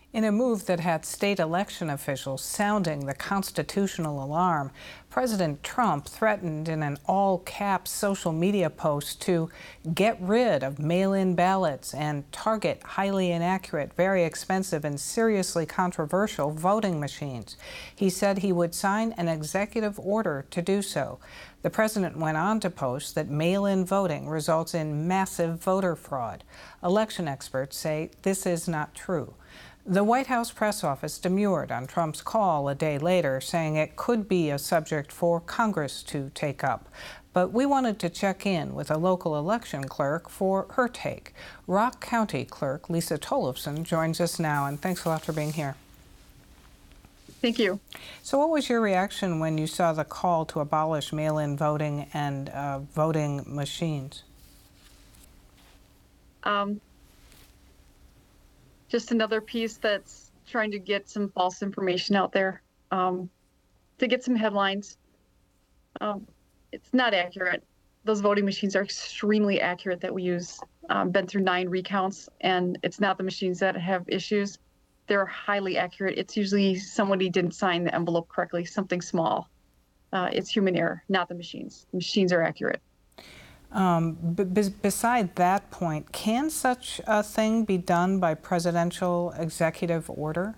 In a move that had state election officials sounding the constitutional alarm, President Trump threatened in an all-caps social media post to get rid of mail-in ballots and target highly inaccurate, very expensive, and seriously controversial voting machines. He said he would sign an executive order to do so. The president went on to post that mail-in voting results in massive voter fraud. Election experts say this is not true. The White House press office demurred on Trump's call a day later, saying it could be a subject for Congress to take up. But we wanted to check in with a local election clerk for her take. Rock County Clerk Lisa Tollefson joins us now, and thanks a lot for being here. Thank you. So what was your reaction when you saw the call to abolish mail-in voting and voting machines? Just another piece that's trying to get some false information out there to get some headlines. It's not accurate. Those voting machines are extremely accurate that we use. Been through 9 recounts, and it's not the machines that have issues. They're highly accurate. It's usually somebody didn't sign the envelope correctly, something small. It's human error, not the machines. The machines are accurate. Beside that point, can such a thing be done by presidential executive order?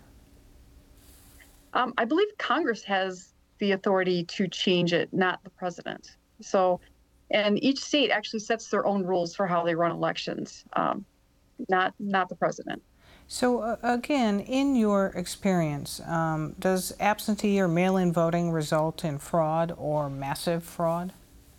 I believe Congress has the authority to change it, not the president. So, and each state actually sets their own rules for how they run elections, not the president. So again, in your experience, does absentee or mail-in voting result in fraud or massive fraud?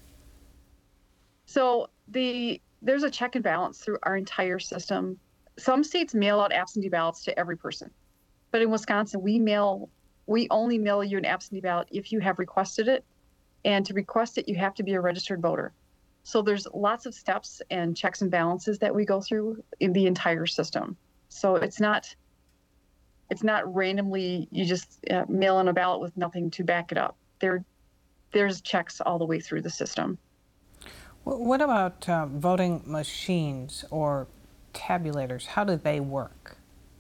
So there's a check and balance through our entire system. Some states mail out absentee ballots to every person, but in Wisconsin, we only mail you an absentee ballot if you have requested it, and to request it, you have to be a registered voter. So there's lots of steps and checks and balances that we go through in the entire system. So it's not randomly you just mail in a ballot with nothing to back it up. There's checks all the way through the system. What about voting machines or tabulators? How do they work?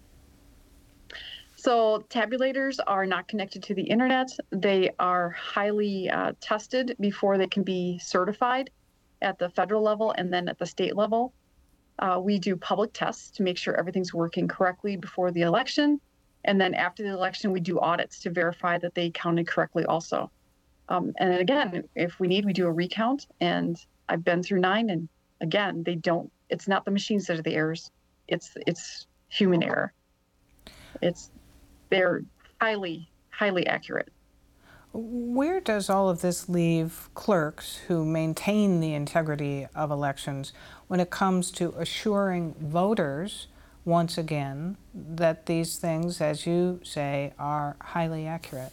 So tabulators are not connected to the internet. They are highly tested before they can be certified at the federal level and then at the state level. We do public tests to make sure everything's working correctly before the election. And then after the election, we do audits to verify that they counted correctly also. And again, if we need, we do a recount. And I've been through 9, and again, it's not the machines that are the errors. It's human error. They're highly, highly accurate. Where does all of this leave clerks who maintain the integrity of elections when it comes to assuring voters, once again, that these things, as you say, are highly accurate?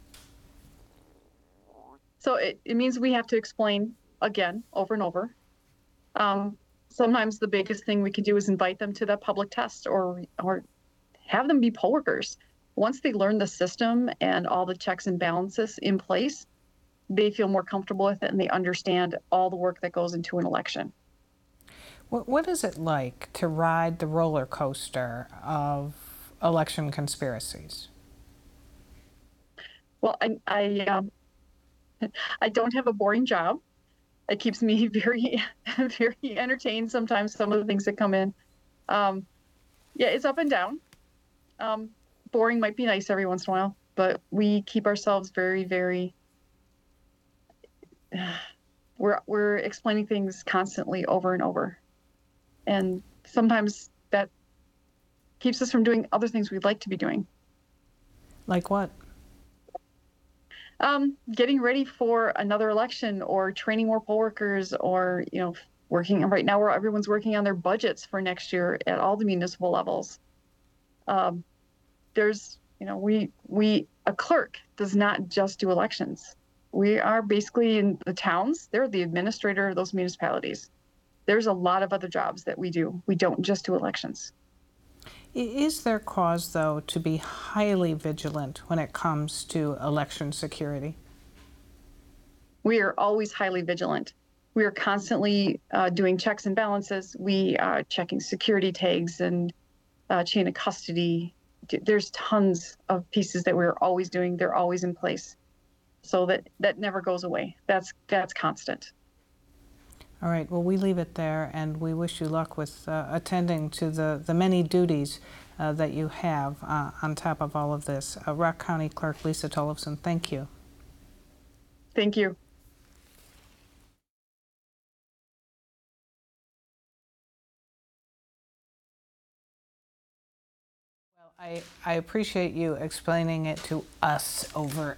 So it means we have to explain again, over and over. Sometimes the biggest thing we can do is invite them to the public test or have them be poll workers. Once they learn the system and all the checks and balances in place, they feel more comfortable with it and they understand all the work that goes into an election. What is it like to ride the roller coaster of election conspiracies? Well, I don't have a boring job. It keeps me very, very entertained sometimes, some of the things that come in. Yeah, it's up and down. Boring might be nice every once in a while, but we keep ourselves very, very, we're explaining things constantly over and over. And sometimes that keeps us from doing other things we'd like to be doing. Like what? Getting ready for another election or training more poll workers or, working right now where everyone's working on their budgets for next year at all the municipal levels. There's, a clerk does not just do elections. We are basically in the towns. They're the administrator of those municipalities. There's a lot of other jobs that we do. We don't just do elections. Is there cause, though, to be highly vigilant when it comes to election security? We are always highly vigilant. We are constantly doing checks and balances. We are checking security tags and chain of custody. there's tons of pieces that we're always doing. They're always in place. So that never goes away. That's constant. All right, well, we leave it there, and we wish you luck with attending to the many duties that you have on top of all of this. Rock County Clerk Lisa Tollefson, thank you. Thank you. Well, I appreciate you explaining it to us over